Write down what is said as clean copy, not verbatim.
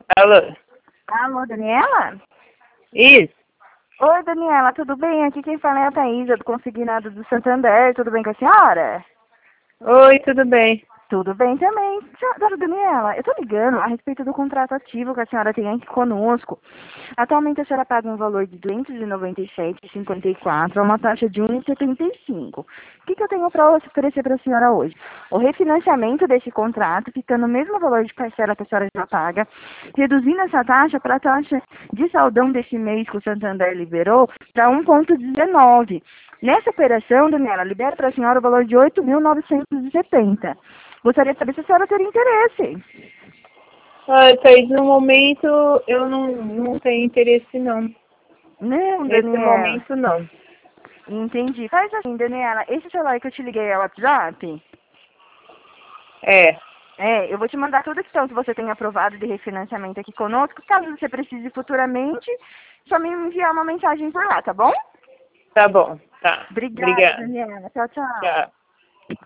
Alô? Alô, Daniela? Isso? Oi, Daniela, tudo bem? Aqui quem fala é a Thaísa, do Consignado do Santander. Tudo bem com a senhora? Oi, tudo bem? Tudo bem também. Senhora Daniela, eu tô ligando a respeito do contrato ativo que a senhora tem aqui conosco. Atualmente a senhora paga um valor de R$ 297,54 a uma taxa de R$ 1,75. O que eu tenho para oferecer para a senhora hoje? O refinanciamento desse contrato, ficando no mesmo valor de parcela que a senhora já paga, reduzindo essa taxa para a taxa de saldão deste mês que o Santander liberou para 1,19. Nessa operação, Daniela, libera para a senhora o valor de 8.970. Gostaria de saber se a senhora teria interesse. Ah, Thaís, no momento eu não tenho interesse não. Não, Nesse Daniela. momento não. Entendi. Faz assim, Daniela, esse celular que eu te liguei é o WhatsApp? É, É, eu vou te mandar toda a questão que você tem aprovado de refinanciamento aqui conosco. Caso você precise futuramente, só me enviar uma mensagem por lá, tá bom? tá bom, tá. Obrigada, Obrigada. Daniela. Tchau, tchau. Tchau.